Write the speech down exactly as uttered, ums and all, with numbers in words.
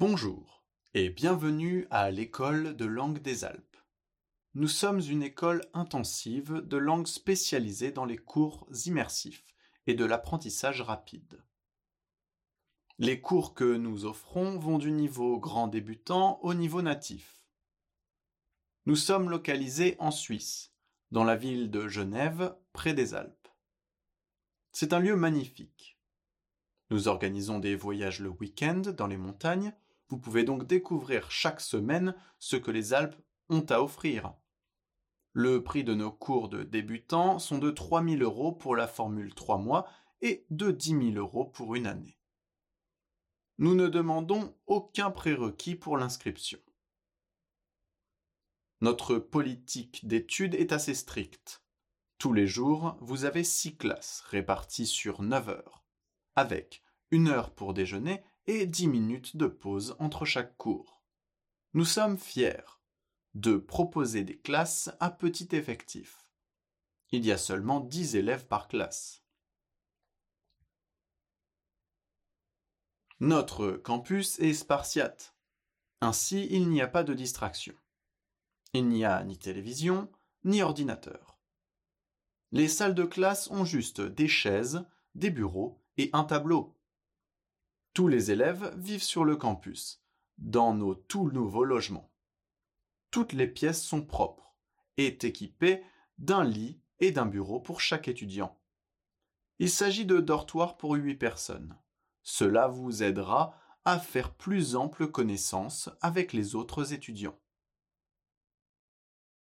Bonjour et bienvenue à l'école de langue des Alpes. Nous sommes une école intensive de langue spécialisée dans les cours immersifs et de l'apprentissage rapide. Les cours que nous offrons vont du niveau grand débutant au niveau natif. Nous sommes localisés en Suisse, dans la ville de Genève, près des Alpes. C'est un lieu magnifique. Nous organisons des voyages le week-end dans les montagnes. Vous pouvez donc découvrir chaque semaine ce que les Alpes ont à offrir. Le prix de nos cours de débutants sont de trois mille euros pour la formule trois mois et de dix mille euros pour une année. Nous ne demandons aucun prérequis pour l'inscription. Notre politique d'études est assez stricte. Tous les jours, vous avez six classes réparties sur neuf heures, avec une heure pour déjeuner et dix minutes de pause entre chaque cours. Nous sommes fiers de proposer des classes à petit effectif. Il y a seulement dix élèves par classe. Notre campus est spartiate. Ainsi, il n'y a pas de distraction. Il n'y a ni télévision, ni ordinateur. Les salles de classe ont juste des chaises, des bureaux et un tableau. Tous les élèves vivent sur le campus, dans nos tout nouveaux logements. Toutes les pièces sont propres et équipées d'un lit et d'un bureau pour chaque étudiant. Il s'agit de dortoirs pour huit personnes. Cela vous aidera à faire plus ample connaissance avec les autres étudiants.